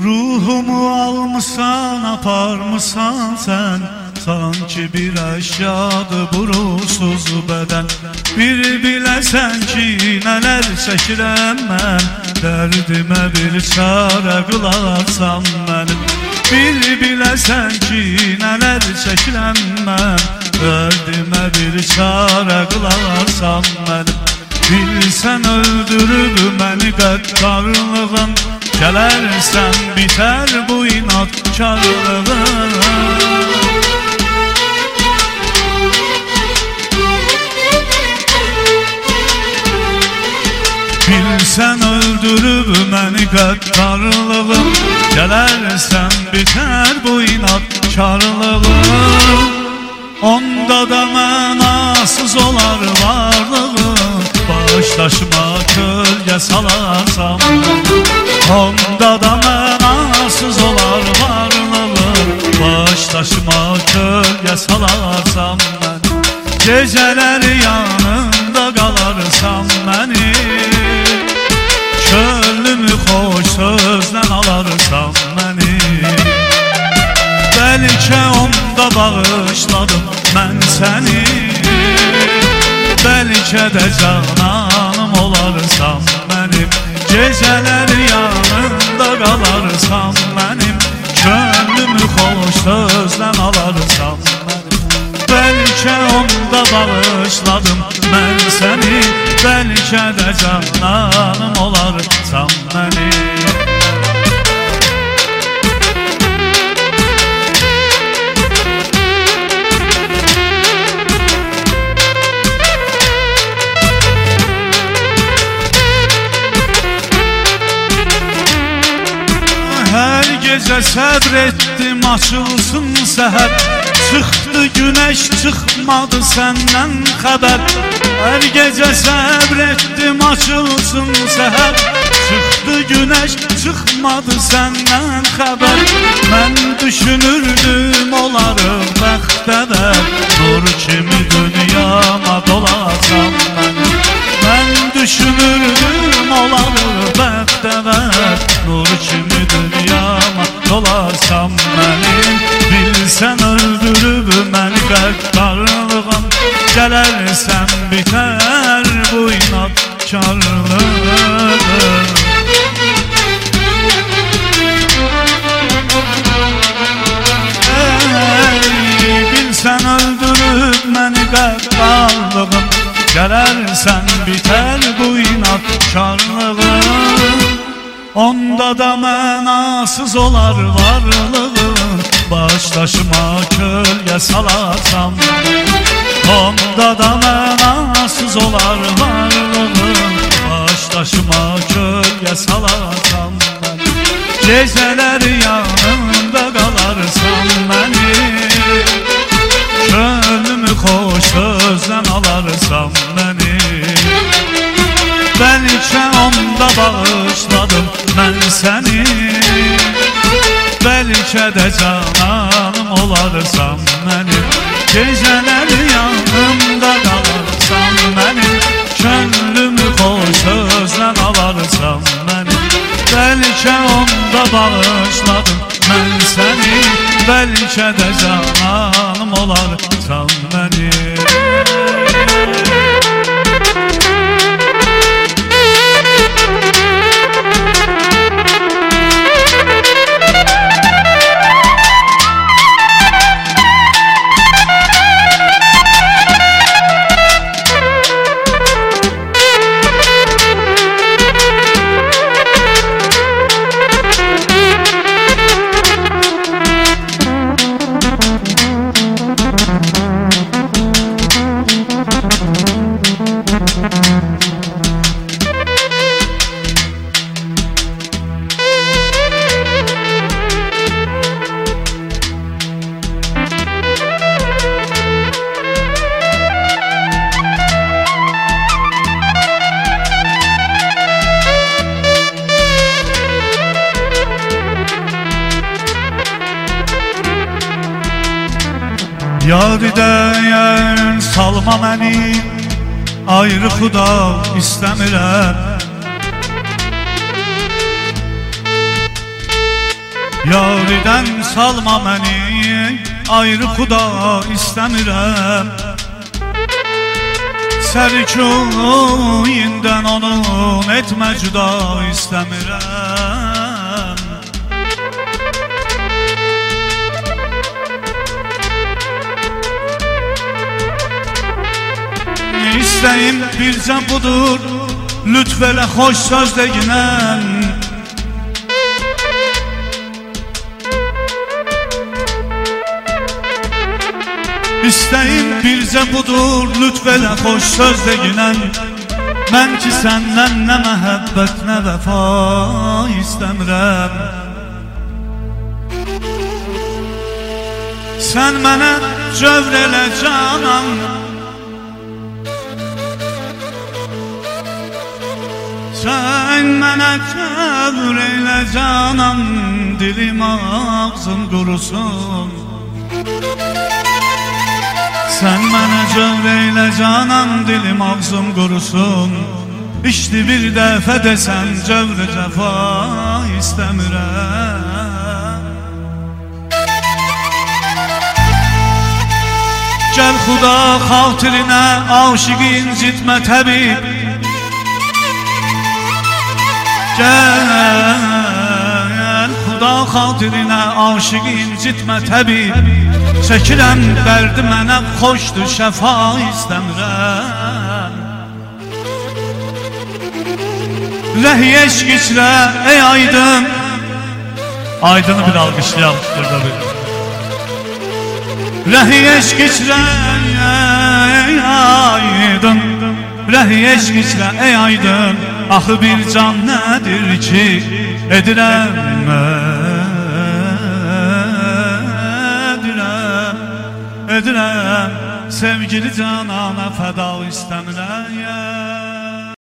Ruhumu almışsan, aparmışsan sen, sanki bir eşyadır bu ruhsuz beden. Bir biləsən ki, nələr çəkirəm mən, dərdimə bir çarə qılarsan mənim. Bir biləsən ki, nələr çəkirəm mən, dərdimə bir çarə qılarsan mənim. Bilsən öldürüb məni qəddarlığın, gələrsən bitər bu inatkarlığın. Bilsən öldürüb məni qəddarlığın, gələrsən bitər bu inatkarlığın. Onda da mənasız olar varlığın, başdaşıma kölgə salarsam. Onda da mənasız olar varlığın, başdaşıma kölgə salarsam mən. Gecələri yanında qalarsam mənim, könlümü xoş sözlə alarsan məni. Bəlkə onda bağışladım mən səni, bəlkə də cananım olarsan mənim. Gecələri yanında qalarsan mənim, könlümü xoş sözlə alarsan mənim. Bəlkə onda bağışladım mən səni, bəlkə də cananım olarsan mənim. Hər gecə səbr etdim açılsın səhər, çıxdı günəş çıxmadı səndən xəbər. Hər gecə səbr etdim açılsın səhər, çıxdı günəş çıxmadı səndən xəbər. Mən düşünürdüm olarım bəxtəvər, nur kimi dünyama dolasam mən. Mən düşünürdüm olarım bəxtəvər, nur kimi dünyama dolasam mənim. Bilsən öldürüb məni qəddarlığın, gələrsən bitər bu inatkarlığın. Bilsən öldürüb məni qəddarlığın, gələrsən bitər bu inatkarlığın. Onda da mənasız olar varlığın, başdaşıma kölgə salarsam. Onda da mənasız olar varlığın, başdaşıma kölgə salarsam. Gecələri yanımda qalarsan mənim, könlümü xoş sözlə alarsan mənim. Bəlkə onda bağışladım mən səni, bəlkə də cananım olarsan mənim. Gecələri yanımda qalarsan mənim, könlümü xoş sözlə alarsan mənim. Bəlkə onda bağışladım mən səni, bəlkə də cananım olarsan mənim. Yadidən salma məni, ayrı xuda istəmirəm. Yaridən salma məni, ayrı xuda istəmirəm. Sərküyindən onun etmə cüda istəmirəm. İstəyim bircə budur, lütf elə xoş söz deyinən. İstəyim bircə budur, lütf elə xoş söz deyinən. Mən ki səndən nə məhəbbət, nə vəfa istəmirəm. Sən mənə cövr elə canam, sən mənə cövr elə canam, dilim ağzım qurusun. Sən mənə cövr elə canam, dilim ağzım qurusun. İşte bir dəfə desən cövr cəfa istəmirəm. Gəl xuda xatirinə aşıqı incitmə təbib. Gəl xuda xatirinə aşıqı incitmə təbib. Çəkirəm dərdi mənə xoşdur, şəfa istəmirəm. Rəhi eşq içrə ey aydın. Aydını bir alqışlayalım burada bir. Rəhi eşq içrə ey aydın, rəhi eşq içrə ey aydın. Axı bir can nədir ki edirəm edirəm, sevgili canana fəda istəmirəm.